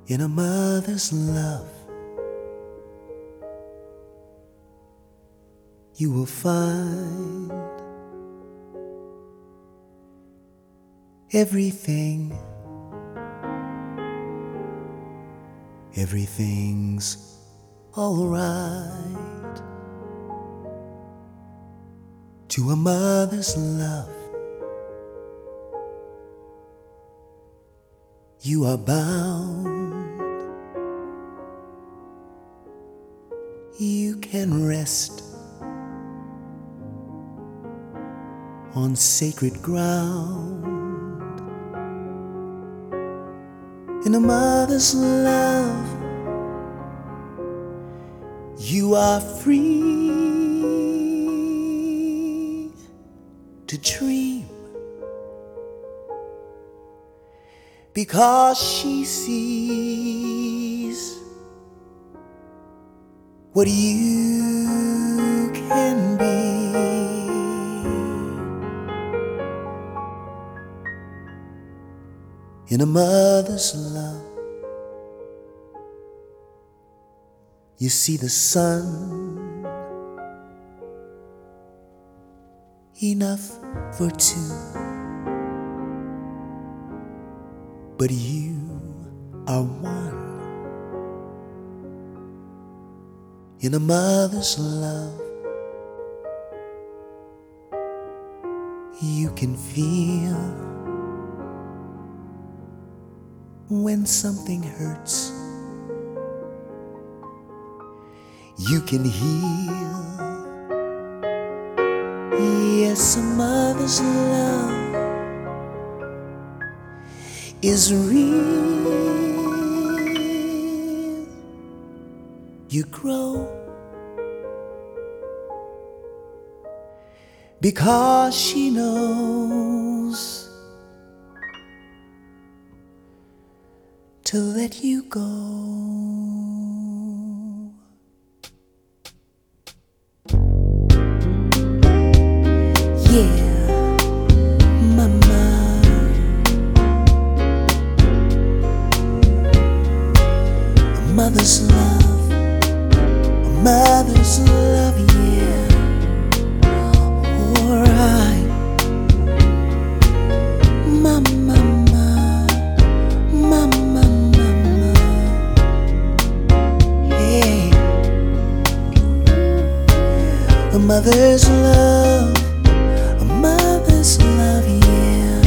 In a mother's love, you will find everything. Everything's all right. To a mother's love, you are bound. You can rest on sacred ground. In a mother's love, you are free to dream, because she sees what you can be. In a mother's love, you see the sun, enough for two, but you are one. In a mother's love, you can feel when something hurts. You can heal. Yes, a mother's love is real. You grow because she knows to let you go. Yeah, mama. A mother's love, a mother's love, yeah. Alright, mama, mama, hey. A mother's love, a mother's love, yeah.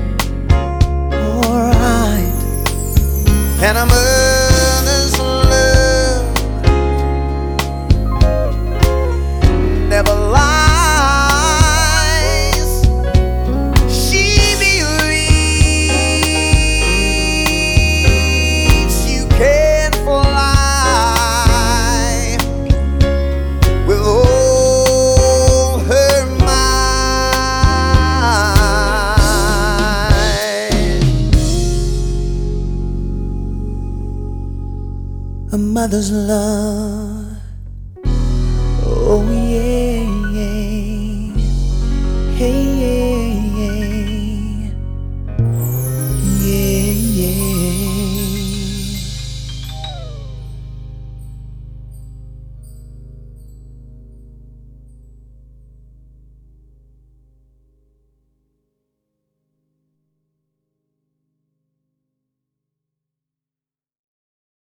Alright. And a mother's love never lies. She believes you can fly with all her might. A mother's love, oh yeah.